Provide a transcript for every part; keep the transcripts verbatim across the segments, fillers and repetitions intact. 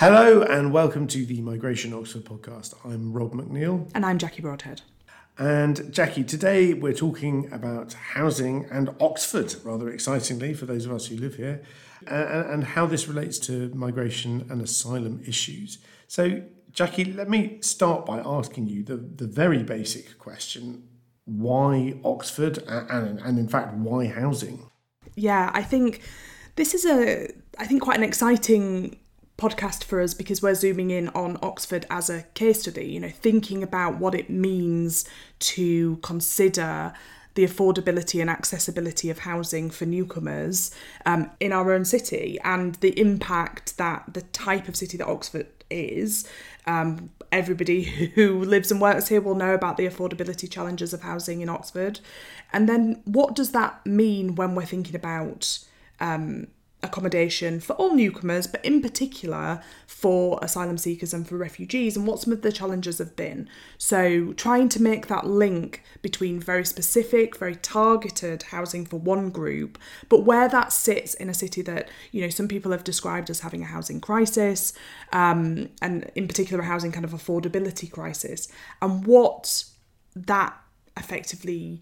Hello and welcome to the Migration Oxford podcast. I'm Rob McNeil. And I'm Jackie Broadhead. And Jackie, today we're talking about housing and Oxford, rather excitingly for those of us who live here, and, and how this relates to migration and asylum issues. So, Jackie, let me start by asking you the, the very basic question: why Oxford, and, and, and in fact, why housing? Yeah, I think this is a, I think quite an exciting podcast for us because we're zooming in on Oxford as a case study, you know, thinking about what it means to consider the affordability and accessibility of housing for newcomers um, in our own city, and the impact that the type of city that Oxford is. Um, everybody who lives and works here will know about the affordability challenges of housing in Oxford. And then what does that mean when we're thinking about um, accommodation for all newcomers, but in particular for asylum seekers and for refugees, and what some of the challenges have been. So trying to make that link between very specific, very targeted housing for one group, but where that sits in a city that, you know, some people have described as having a housing crisis, um, and in particular a housing kind of affordability crisis, and what that effectively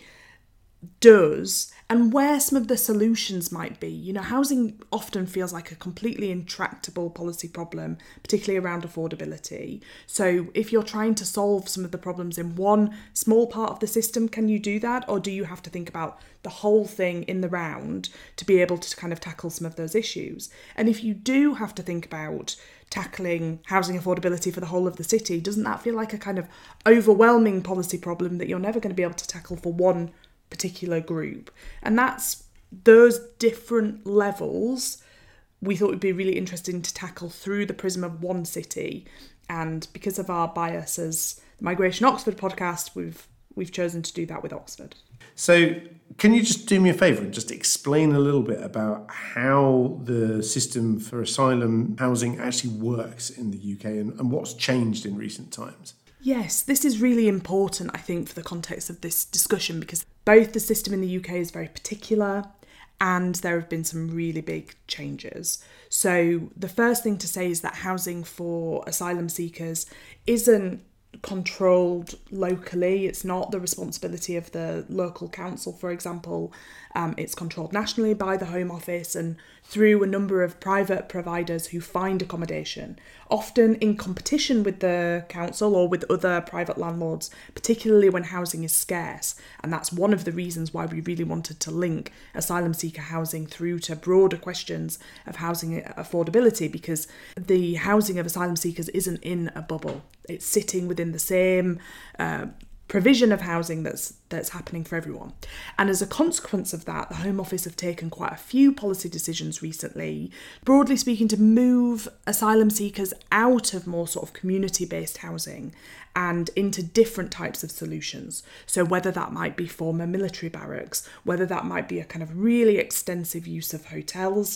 does and where some of the solutions might be. You know, housing often feels like a completely intractable policy problem, particularly around affordability. So if you're trying to solve some of the problems in one small part of the system, can you do that? Or do you have to think about the whole thing in the round to be able to kind of tackle some of those issues? And if you do have to think about tackling housing affordability for the whole of the city, doesn't that feel like a kind of overwhelming policy problem that you're never going to be able to tackle for one particular group? And that's those different levels we thought would be really interesting to tackle through the prism of one city. And because of our bias as the Migration Oxford podcast, we've we've chosen to do that with Oxford. So can you just do me a favour and just explain a little bit about how the system for asylum housing actually works in the U K and, and what's changed in recent times? Yes, this is really important, I think, for the context of this discussion, because both the system in the U K is very particular and there have been some really big changes. So the first thing to say is that housing for asylum seekers isn't controlled locally. It's not the responsibility of the local council, for example. Um, it's controlled nationally by the Home Office and through a number of private providers who find accommodation, often in competition with the council or with other private landlords, particularly when housing is scarce. And that's one of the reasons why we really wanted to link asylum seeker housing through to broader questions of housing affordability, because the housing of asylum seekers isn't in a bubble. It's sitting within the same uh, provision of housing that's that's happening for everyone. And as a consequence of that, the Home Office have taken quite a few policy decisions recently, broadly speaking, to move asylum seekers out of more sort of community-based housing and into different types of solutions. So whether that might be former military barracks, whether that might be a kind of really extensive use of hotels,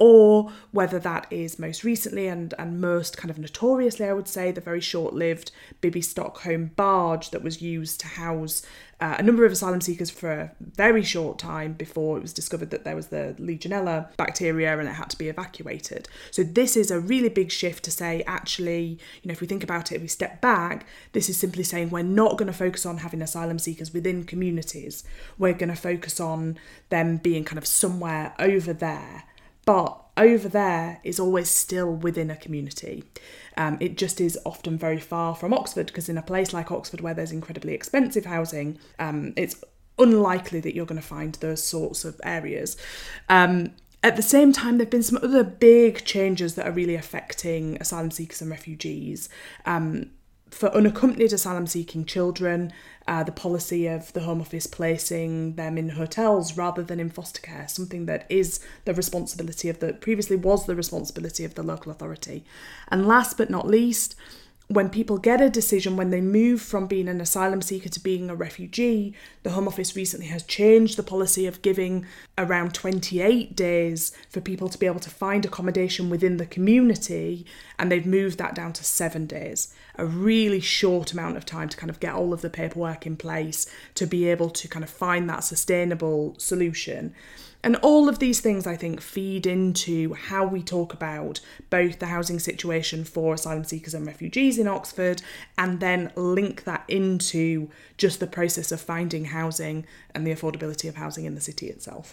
or whether that is most recently and, and most kind of notoriously, I would say, the very short-lived Bibby Stockholm barge that was used to house uh, a number of asylum seekers for a very short time before it was discovered that there was the Legionella bacteria and it had to be evacuated. So this is a really big shift to say, actually, you know, if we think about it, if we step back, this is simply saying we're not going to focus on having asylum seekers within communities. We're going to focus on them being kind of somewhere over there. But over there is always still within a community. Um, it just is often very far from Oxford, because in a place like Oxford where there's incredibly expensive housing, um, it's unlikely that you're going to find those sorts of areas. Um, at the same time, there have been some other big changes that are really affecting asylum seekers and refugees. Um, For unaccompanied asylum-seeking children, uh, the policy of the Home Office placing them in hotels rather than in foster care, something that is the responsibility of the, previously was the responsibility of the local authority. And last but not least, when people get a decision, when they move from being an asylum seeker to being a refugee, the Home Office recently has changed the policy of giving around twenty-eight days for people to be able to find accommodation within the community, and they've moved that down to seven days. A really short amount of time to kind of get all of the paperwork in place to be able to kind of find that sustainable solution. And all of these things, I think, feed into how we talk about both the housing situation for asylum seekers and refugees in Oxford, and then link that into just the process of finding housing and the affordability of housing in the city itself.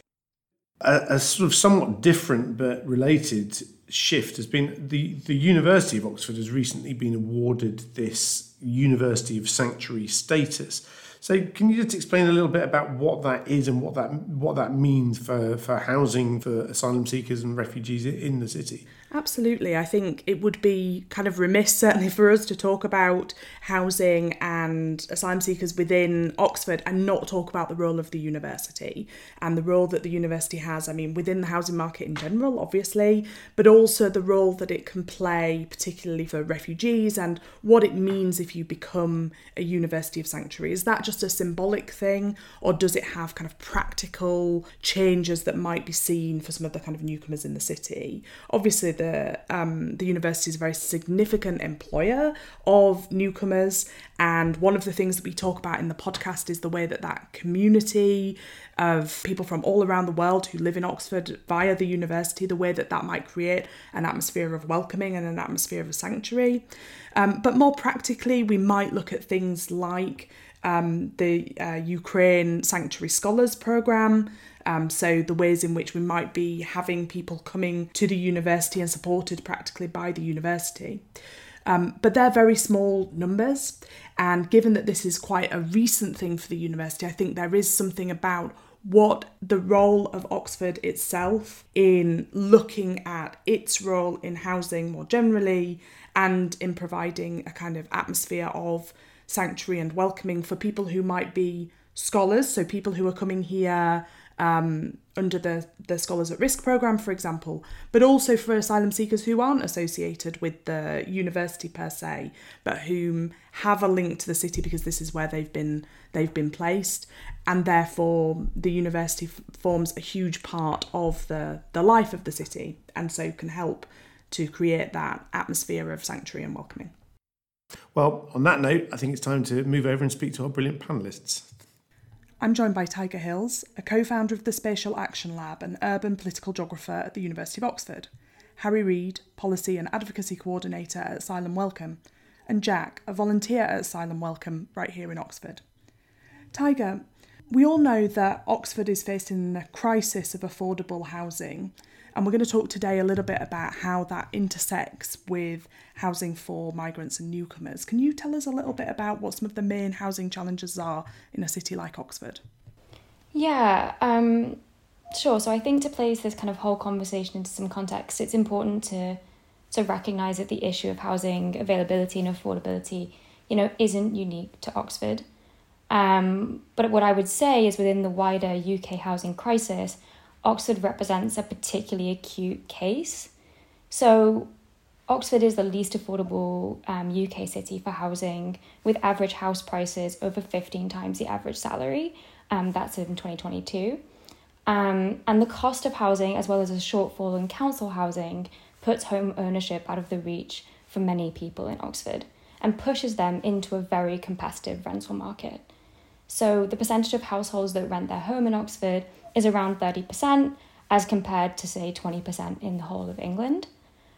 A, a sort of somewhat different but related shift has been the, the University of Oxford has recently been awarded this University of Sanctuary status. So can you just explain a little bit about what that is and what that what that means for, for housing for asylum seekers and refugees in the city? Absolutely. I think it would be kind of remiss, certainly for us, to talk about housing and asylum seekers within Oxford and not talk about the role of the university and the role that the university has, I mean, within the housing market in general, obviously, but also the role that it can play, particularly for refugees, and what it means if you become a University of Sanctuary. Is that just a symbolic thing, or does it have kind of practical changes that might be seen for some of the kind of newcomers in the city? Obviously, the The, um, the university is a very significant employer of newcomers, and one of the things that we talk about in the podcast is the way that that community of people from all around the world who live in Oxford via the university, the way that that might create an atmosphere of welcoming and an atmosphere of sanctuary. Um, but more practically, we might look at things like um, the uh, Ukraine Sanctuary Scholars Programme. Um, so the ways in which we might be having people coming to the university and supported practically by the university. Um, but they're very small numbers. And given that this is quite a recent thing for the university, I think there is something about what the role of Oxford itself in looking at its role in housing more generally and in providing a kind of atmosphere of sanctuary and welcoming for people who might be scholars, so people who are coming here Um, under the, the Scholars at Risk programme, for example, but also for asylum seekers who aren't associated with the university per se, but whom have a link to the city because this is where they've been they've been placed, and therefore the university f- forms a huge part of the, the life of the city, and so can help to create that atmosphere of sanctuary and welcoming. Well, on that note, I think it's time to move over and speak to our brilliant panellists. I'm joined by Tyger Hills, a co-founder of the Spatial Action Lab and urban political geographer at the University of Oxford, Harry Reid, policy and advocacy coordinator at Asylum Welcome, and Jack, a volunteer at Asylum Welcome right here in Oxford. Tyger, we all know that Oxford is facing a crisis of affordable housing, and we're going to talk today a little bit about how that intersects with housing for migrants and newcomers. Can you tell us a little bit about what some of the main housing challenges are in a city like Oxford? Yeah, um, sure. So I think to place this kind of whole conversation into some context, it's important to to recognise that the issue of housing availability and affordability, you know, isn't unique to Oxford. Um, but what I would say is within the wider U K housing crisis, Oxford represents a particularly acute case. So Oxford is the least affordable um, U K city for housing, with average house prices over fifteen times the average salary. Um, that's in twenty twenty-two. Um, and the cost of housing, as well as a shortfall in council housing, puts home ownership out of the reach for many people in Oxford and pushes them into a very competitive rental market. So the percentage of households that rent their home in Oxford is around thirty percent as compared to, say, twenty percent in the whole of England.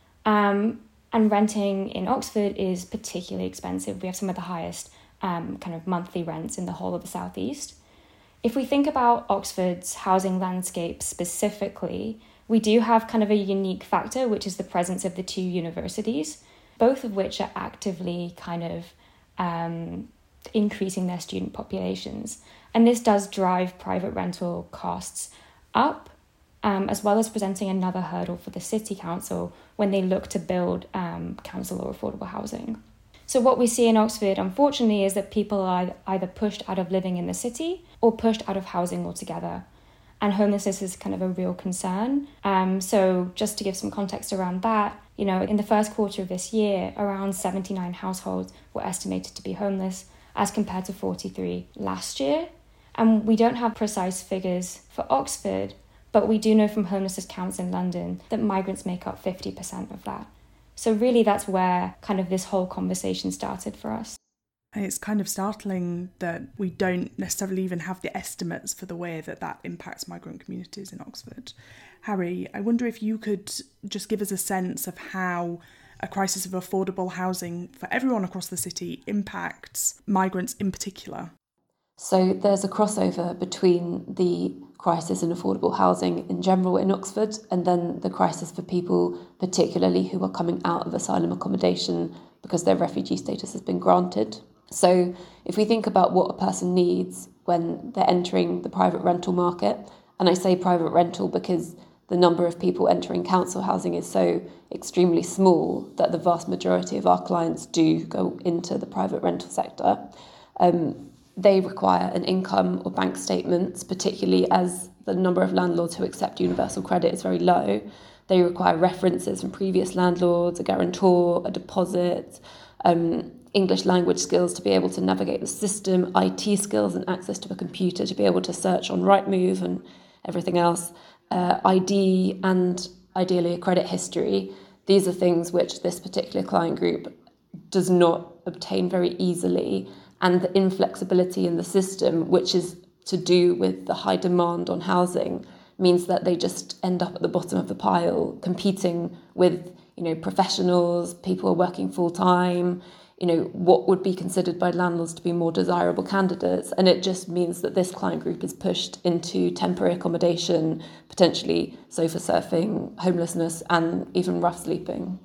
Um, and renting in Oxford is particularly expensive. We have some of the highest um, kind of monthly rents in the whole of the southeast. If we think about Oxford's housing landscape specifically, we do have kind of a unique factor, which is the presence of the two universities, both of which are actively kind of um, increasing their student populations. And this does drive private rental costs up, um, as well as presenting another hurdle for the city council when they look to build um, council or affordable housing. So what we see in Oxford, unfortunately, is that people are either pushed out of living in the city or pushed out of housing altogether. And homelessness is kind of a real concern. Um, so just to give some context around that, you know, in the first quarter of this year, around seventy-nine households were estimated to be homeless, as compared to forty-three last year. And we don't have precise figures for Oxford, but we do know from homelessness counts in London that migrants make up fifty percent of that. So really that's where kind of this whole conversation started for us. And it's kind of startling that we don't necessarily even have the estimates for the way that that impacts migrant communities in Oxford. Harry, I wonder if you could just give us a sense of how a crisis of affordable housing for everyone across the city impacts migrants in particular. So there's a crossover between the crisis in affordable housing in general in Oxford and then the crisis for people particularly who are coming out of asylum accommodation because their refugee status has been granted. So if we think about what a person needs when they're entering the private rental market, and I say private rental because the number of people entering council housing is so extremely small that the vast majority of our clients do go into the private rental sector. Um, they require an income or bank statements, particularly as the number of landlords who accept universal credit is very low. They require references from previous landlords, a guarantor, a deposit, um, English language skills to be able to navigate the system, I T skills and access to a computer to be able to search on Rightmove and everything else, uh, I D and ideally a credit history. These are things which this particular client group does not obtain very easily. And the inflexibility in the system, which is to do with the high demand on housing, means that they just end up at the bottom of the pile, competing with, you know, professionals, people who are working full time, you know, what would be considered by landlords to be more desirable candidates. And it just means that this client group is pushed into temporary accommodation, potentially sofa surfing, homelessness, and even rough sleeping.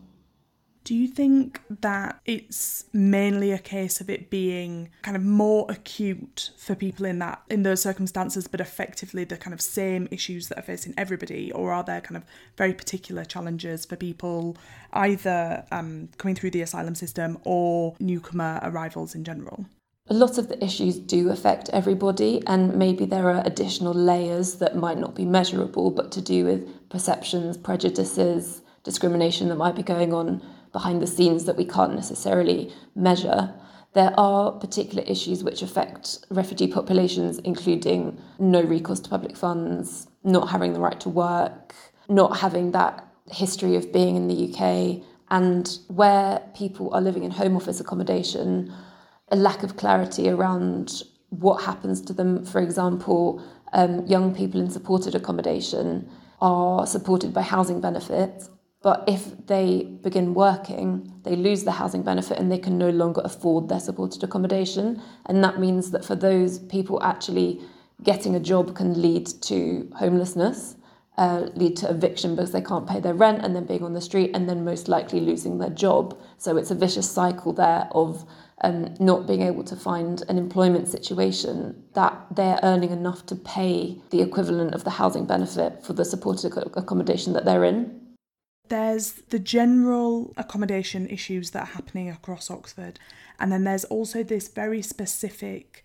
Do you think that it's mainly a case of it being kind of more acute for people in that in those circumstances, but effectively the kind of same issues that are facing everybody, or are there kind of very particular challenges for people either um, coming through the asylum system or newcomer arrivals in general? A lot of the issues do affect everybody, and maybe there are additional layers that might not be measurable, but to do with perceptions, prejudices, discrimination that might be going on behind the scenes that we can't necessarily measure. There are particular issues which affect refugee populations, including no recourse to public funds, not having the right to work, not having that history of being in the U K, and where people are living in home office accommodation, a lack of clarity around what happens to them. For example, um, young people in supported accommodation are supported by housing benefits, but if they begin working, they lose the housing benefit and they can no longer afford their supported accommodation. And that means that for those people, actually getting a job can lead to homelessness, uh, lead to eviction because they can't pay their rent, and then being on the street, and then most likely losing their job. So it's a vicious cycle there of um, not being able to find an employment situation that they're earning enough to pay the equivalent of the housing benefit for the supported accommodation that they're in. There's the general accommodation issues that are happening across Oxford, and then there's also this very specific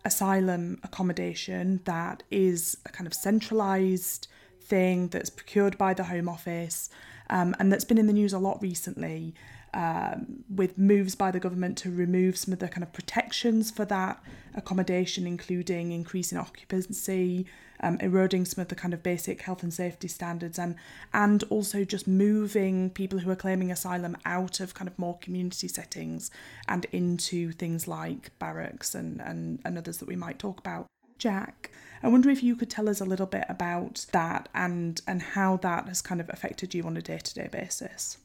asylum accommodation that is a kind of centralised thing that's procured by the Home Office, um, and that's been in the news a lot recently, um, with moves by the government to remove some of the kind of protections for that accommodation, including increasing occupancy, Um, eroding some of the kind of basic health and safety standards, and and also just moving people who are claiming asylum out of kind of more community settings and into things like barracks and, and, and others that we might talk about. Jack, I wonder if you could tell us a little bit about that and, and how that has kind of affected you on a day-to-day basis.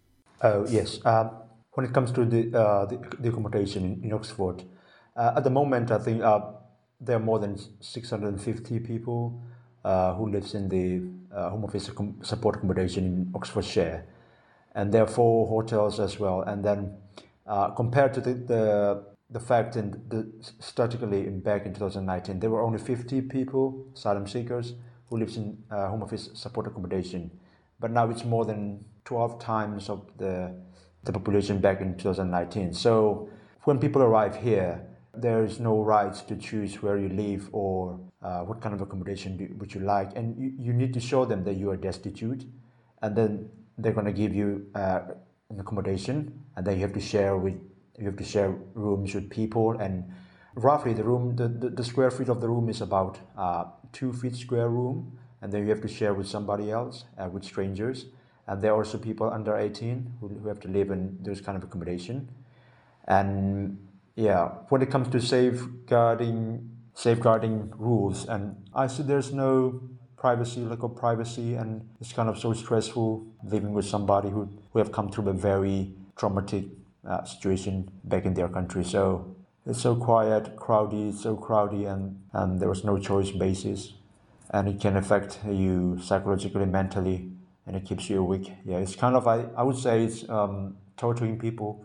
Oh, yes. Um, when it comes to the, uh, the, the accommodation in, in Oxford, uh, at the moment, I think uh, there are more than six hundred fifty people uh, who lives in the uh, Home Office support accommodation in Oxfordshire, and there are four hotels as well. And then, uh, compared to the the, the fact in the statistically in back in two thousand nineteen, there were only fifty people, asylum seekers, who lives in uh, Home Office support accommodation, but now it's more than twelve times of the the population back in two thousand nineteen. So when people arrive here, there is no right to choose where you live or uh, what kind of accommodation do, would you like, and you, you need to show them that you are destitute, and then they're going to give you uh, an accommodation, and then you have to share with you have to share rooms with people, and roughly the room the, the, the square feet of the room is about uh, two feet square room, and then you have to share with somebody else, uh, with strangers, and there are also people under eighteen who, who have to live in those kind of accommodation, and Yeah, when it comes to safeguarding safeguarding rules, and I see there's no privacy, lack of privacy, and it's kind of so stressful living with somebody who, who have come through a very traumatic uh, situation back in their country. So it's so quiet, crowded, so crowded, and, and there was no choice basis, and it can affect you psychologically, mentally, and it keeps you awake. Yeah, it's kind of, I, I would say it's um, torturing people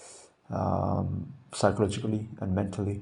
um, psychologically and mentally.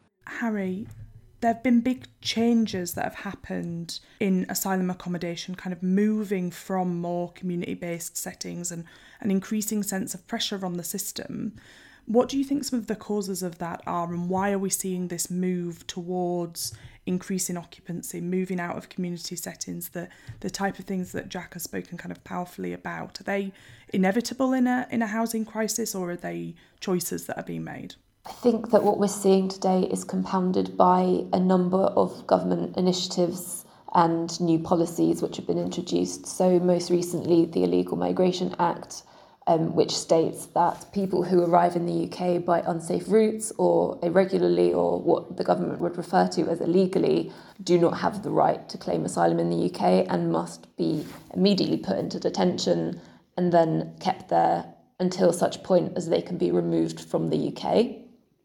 Harry, there have been big changes that have happened in asylum accommodation, kind of moving from more community-based settings and an increasing sense of pressure on the system. What do you think some of the causes of that are, and why are we seeing this move towards increasing occupancy, moving out of community settings, the the type of things that Jack has spoken kind of powerfully about? Are they inevitable in a in a housing crisis, or are they choices that are being made? I think that what we're seeing today is compounded by a number of government initiatives and new policies which have been introduced. So most recently, the Illegal Migration Act, um, which states that people who arrive in the U K by unsafe routes or irregularly, or what the government would refer to as illegally, do not have the right to claim asylum in the U K and must be immediately put into detention and then kept there until such point as they can be removed from the U K.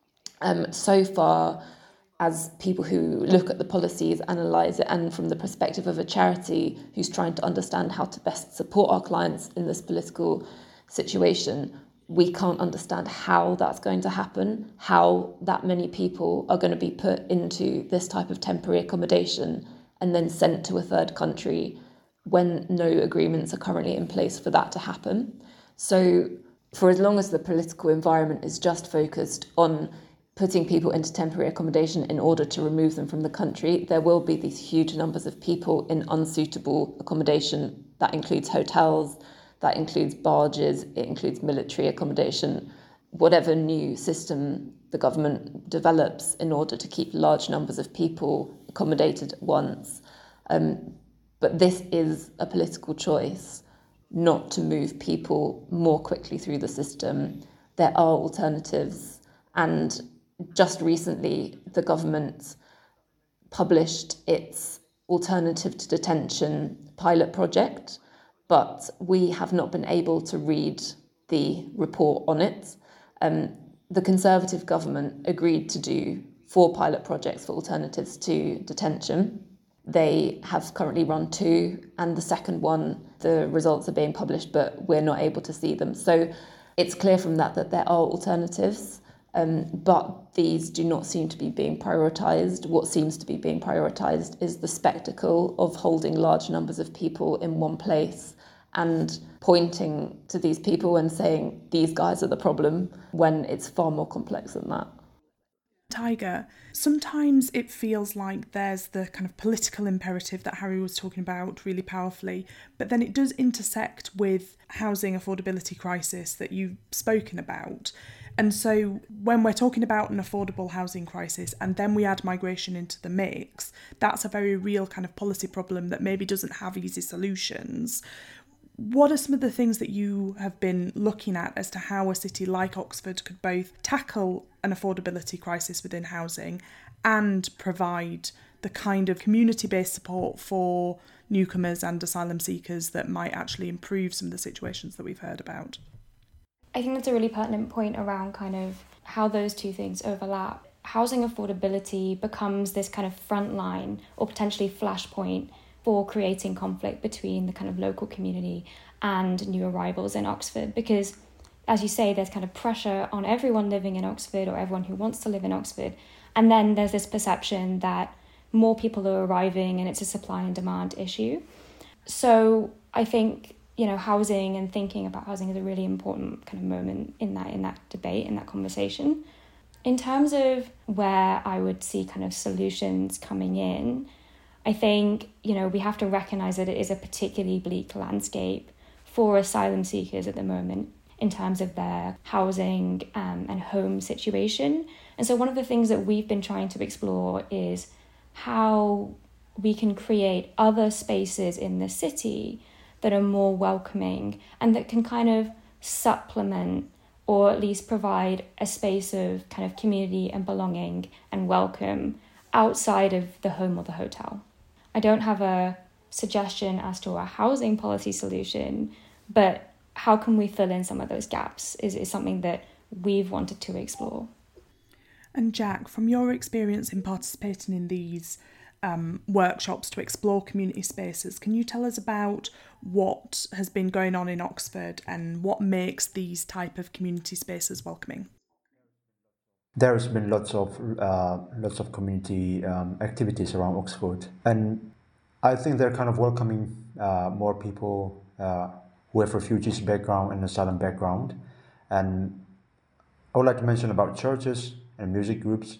Um, so far, as people who look at the policies, analyse it, and from the perspective of a charity who's trying to understand how to best support our clients in this political situation, we can't understand how that's going to happen, how that many people are going to be put into this type of temporary accommodation and then sent to a third country when no agreements are currently in place for that to happen. So for as long as the political environment is just focused on putting people into temporary accommodation in order to remove them from the country, there will be these huge numbers of people in unsuitable accommodation. That includes hotels, that includes barges, it includes military accommodation, whatever new system the government develops in order to keep large numbers of people accommodated at once. Um, but this is a political choice not to move people more quickly through the system. There are alternatives, and just recently, the government published its alternative to detention pilot project, but we have not been able to read the report on it. Um, the Conservative government agreed to do four pilot projects for alternatives to detention. They have currently run two, and the second one, the results are being published, but we're not able to see them. So it's clear from that that there are alternatives. Um, but these do not seem to be being prioritised. What seems to be being prioritised is the spectacle of holding large numbers of people in one place and pointing to these people and saying, these guys are the problem, when it's far more complex than that. Tiger, sometimes it feels like there's the kind of political imperative that Harry was talking about really powerfully, but then it does intersect with housing affordability crisis that you've spoken about. And so when we're talking about an affordable housing crisis and then we add migration into the mix, that's a very real kind of policy problem that maybe doesn't have easy solutions. What are some of the things that you have been looking at as to how a city like Oxford could both tackle an affordability crisis within housing and provide the kind of community-based support for newcomers and asylum seekers that might actually improve some of the situations that we've heard about? I think that's a really pertinent point around kind of how those two things overlap. Housing affordability becomes this kind of frontline or potentially flashpoint for creating conflict between the kind of local community and new arrivals in Oxford, because, as you say, there's kind of pressure on everyone living in Oxford or everyone who wants to live in Oxford. And then there's this perception that more people are arriving and it's a supply and demand issue. So I think, you know, housing and thinking about housing is a really important kind of moment in that in that debate, in that conversation. In terms of where I would see kind of solutions coming in, I think, you know, we have to recognise that it is a particularly bleak landscape for asylum seekers at the moment in terms of their housing um, and home situation. And so one of the things that we've been trying to explore is how we can create other spaces in the city that are more welcoming and that can kind of supplement or at least provide a space of kind of community and belonging and welcome outside of the home or the hotel. I don't have a suggestion as to a housing policy solution, but how can we fill in some of those gaps is, is something that we've wanted to explore. And Jack, from your experience in participating in these um, workshops to explore community spaces, can you tell us about what has been going on in Oxford and what makes these type of community spaces welcoming? There's been lots of uh, lots of community um, activities around Oxford, and I think they're kind of welcoming uh, more people uh, who have refugees background and asylum background. And I would like to mention about churches and music groups,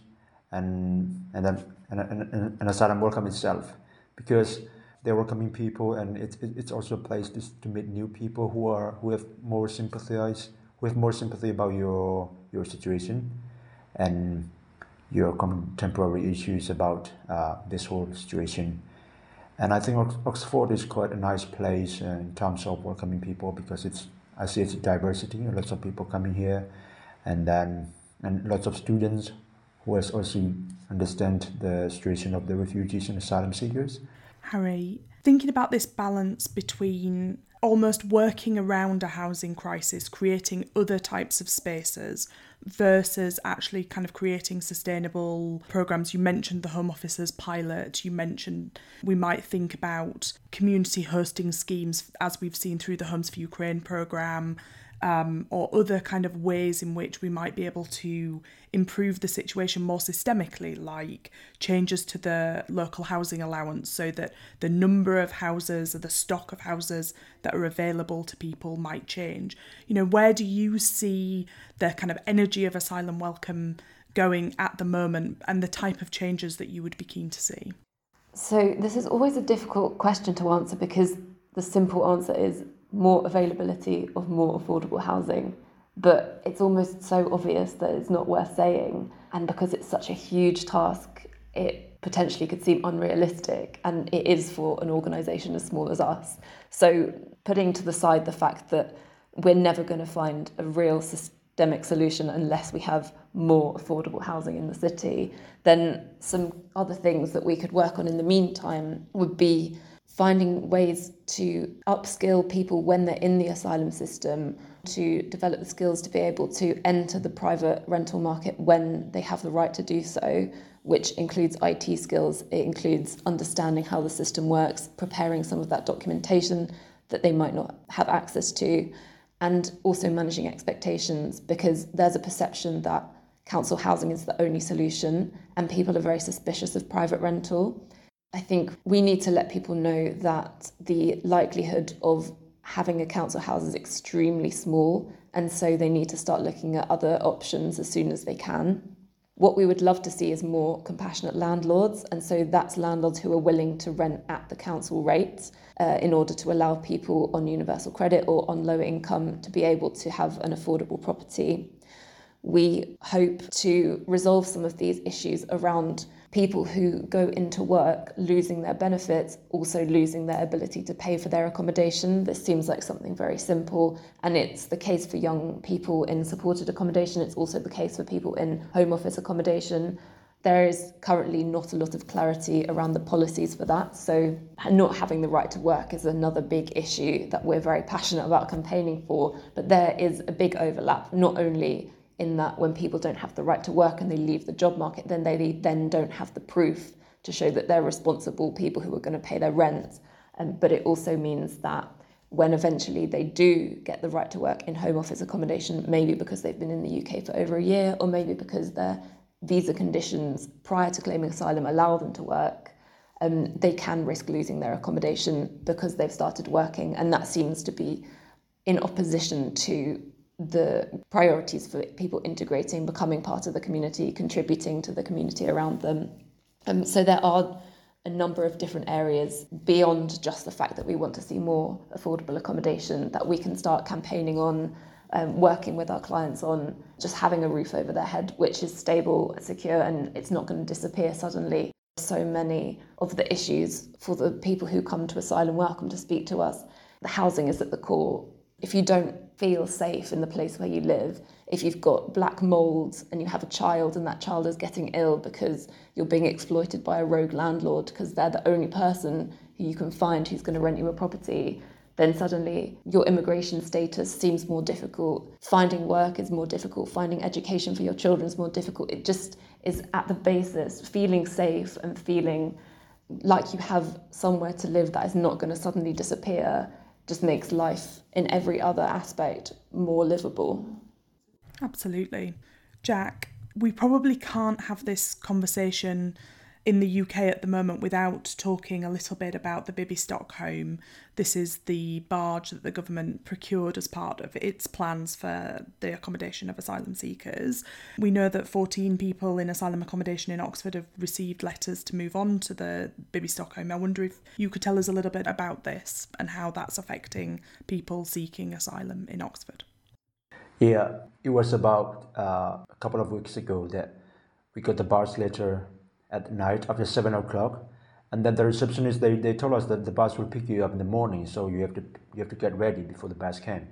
and and then and, and, and asylum welcome itself, because they're welcoming people, and it's it's also a place to, to meet new people who are who have more sympathize, who have more sympathy about your your situation and your contemporary issues about uh, this whole situation. And I think Oxford is quite a nice place uh, in terms of welcoming people, because it's I see it's diversity, lots of people coming here, and then and lots of students who also understand the situation of the refugees and asylum seekers. Harry, thinking about this balance between almost working around a housing crisis, creating other types of spaces, versus actually kind of creating sustainable programmes. You mentioned the Home Office's pilot, you mentioned we might think about community hosting schemes as we've seen through the Homes for Ukraine programme, um, or other kind of ways in which we might be able to improve the situation more systemically, like changes to the local housing allowance so that the number of houses or the stock of houses that are available to people might change. You know, where do you see the kind of energy of asylum welcome going at the moment, and the type of changes that you would be keen to see? So this is always a difficult question to answer, because the simple answer is more availability of more affordable housing. But it's almost so obvious that it's not worth saying. And because it's such a huge task, it potentially could seem unrealistic. And it is for an organisation as small as us. So putting to the side the fact that we're never going to find a real systemic solution unless we have more affordable housing in the city, then some other things that we could work on in the meantime would be finding ways to upskill people when they're in the asylum system, to develop the skills to be able to enter the private rental market when they have the right to do so, which includes I T skills. It includes understanding how the system works, preparing some of that documentation that they might not have access to, and also managing expectations, because there's a perception that council housing is the only solution and people are very suspicious of private rental. I think we need to let people know that the likelihood of having a council house is extremely small, and so they need to start looking at other options as soon as they can. What we would love to see is more compassionate landlords, and so that's landlords who are willing to rent at the council rates uh, in order to allow people on universal credit or on low income to be able to have an affordable property. We hope to resolve some of these issues around people who go into work losing their benefits, also losing their ability to pay for their accommodation. This seems like something very simple, and it's the case for young people in supported accommodation. It's also the case for people in Home Office accommodation. There is currently not a lot of clarity around the policies for that, so not having the right to work is another big issue that we're very passionate about campaigning for, but there is a big overlap, not only in that when people don't have the right to work and they leave the job market, then they then don't have the proof to show that they're responsible people who are going to pay their rent. Um, but it also means that when eventually they do get the right to work in Home Office accommodation, maybe because they've been in the U K for over a year, or maybe because their visa conditions prior to claiming asylum allow them to work, um, they can risk losing their accommodation because they've started working. And that seems to be in opposition to the priorities for people integrating, becoming part of the community, contributing to the community around them. Um, so there are a number of different areas beyond just the fact that we want to see more affordable accommodation that we can start campaigning on, um, working with our clients on, just having a roof over their head, which is stable, secure, and it's not going to disappear suddenly. So many of the issues for the people who come to asylum welcome to speak to us, the housing is at the core. If you don't feel safe in the place where you live. If you've got black mould and you have a child and that child is getting ill because you're being exploited by a rogue landlord because they're the only person who you can find who's going to rent you a property, then suddenly your immigration status seems more difficult. Finding work is more difficult. Finding education for your children is more difficult. It just is at the basis, feeling safe and feeling like you have somewhere to live that is not going to suddenly disappear just makes life in every other aspect more livable. Absolutely. Jack, we probably can't have this conversation in the U K at the moment without talking a little bit about the Bibby Stockholm. This is the barge that the government procured as part of its plans for the accommodation of asylum seekers. We know that fourteen people in asylum accommodation in Oxford have received letters to move on to the Bibby Stockholm. I wonder if you could tell us a little bit about this and how that's affecting people seeking asylum in Oxford. Yeah, it was about uh, a couple of weeks ago that we got the barge letter at night after seven o'clock, and then the receptionist they, they told us that the bus will pick you up in the morning, so you have to you have to get ready before the bus came.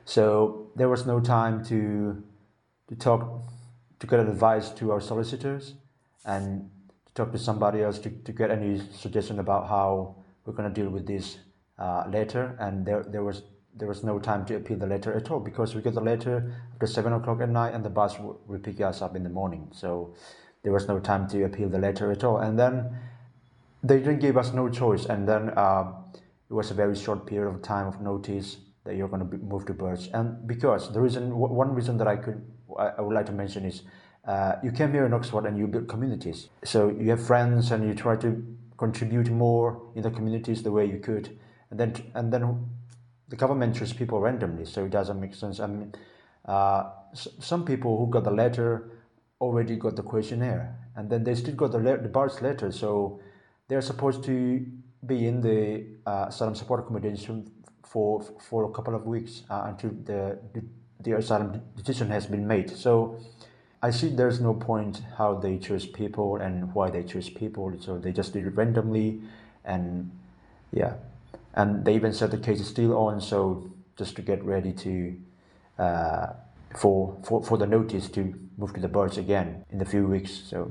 So there was no time to to talk to get advice to our solicitors and to talk to somebody else to, to get any suggestion about how we're going to deal with this uh, letter. And there there was there was no time to appeal the letter at all, because we got the letter after seven o'clock at night and the bus will, will pick us up in the morning. So there was no time to appeal the letter at all. And then they didn't give us no choice. And then uh, it was a very short period of time of notice that you're going to move to Birch. And because the reason, one reason that I could, I would like to mention is uh, you came here in Oxford and you build communities. So you have friends and you try to contribute more in the communities the way you could. And then, and then the government chooses people randomly, so it doesn't make sense. I mean, uh, some people who got the letter already got the questionnaire, and then they still got the, le- the Bart's letter, so they're supposed to be in the uh, asylum support accommodation for for a couple of weeks uh, until the, the the asylum decision has been made. So I see there's no point how they choose people and why they choose people, so they just did it randomly, and yeah, and they even said the case is still on, so just to get ready to uh, for for for the notice to move to the Birch again in a few weeks. So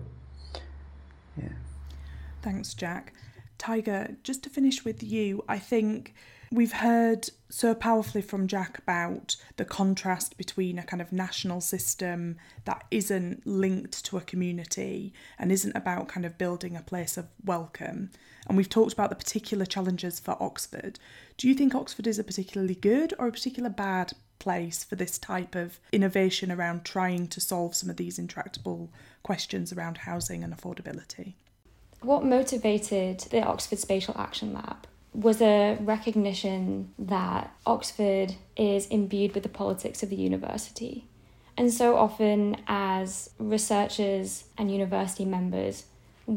yeah. Thanks, Jack. Tiger, just to finish with you, I think we've heard so powerfully from Jack about the contrast between a kind of national system that isn't linked to a community and isn't about kind of building a place of welcome. And we've talked about the particular challenges for Oxford. Do you think Oxford is a particularly good or a particular bad place for this type of innovation around trying to solve some of these intractable questions around housing and affordability? What motivated the Oxford Spatial Action Lab was a recognition that Oxford is imbued with the politics of the university. And so often as researchers and university members,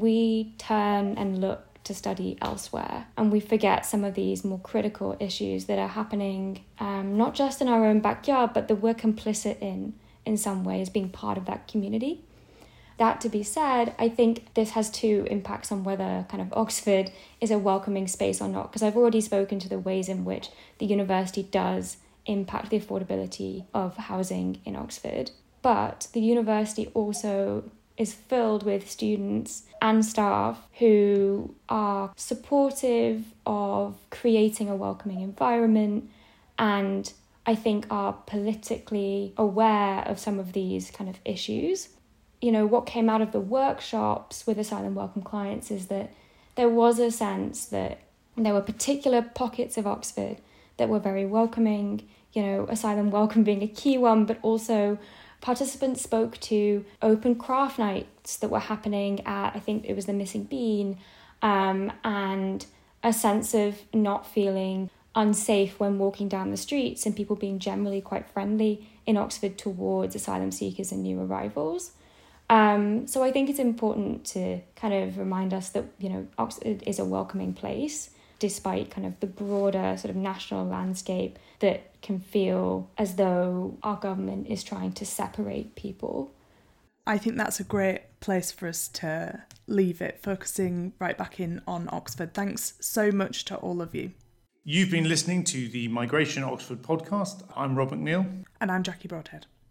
we turn and look to study elsewhere, and we forget some of these more critical issues that are happening um, not just in our own backyard, but that we're complicit in, in some ways, being part of that community. That to be said, I think this has two impacts on whether kind of Oxford is a welcoming space or not, because I've already spoken to the ways in which the university does impact the affordability of housing in Oxford. But the university also is filled with students and staff who are supportive of creating a welcoming environment, and I think are politically aware of some of these kind of issues. You know, what came out of the workshops with Asylum Welcome clients is that there was a sense that there were particular pockets of Oxford that were very welcoming, you know, Asylum Welcome being a key one, but also participants spoke to open craft nights that were happening at, I think it was the Missing Bean, um, and a sense of not feeling unsafe when walking down the streets, and people being generally quite friendly in Oxford towards asylum seekers and new arrivals. Um, so I think it's important to kind of remind us that, you know, Oxford is a welcoming place, despite kind of the broader sort of national landscape that can feel as though our government is trying to separate people. I think that's a great place for us to leave it, focusing right back in on Oxford. Thanks so much to all of you. You've been listening to the Migration Oxford podcast. I'm Rob McNeil. And I'm Jackie Broadhead.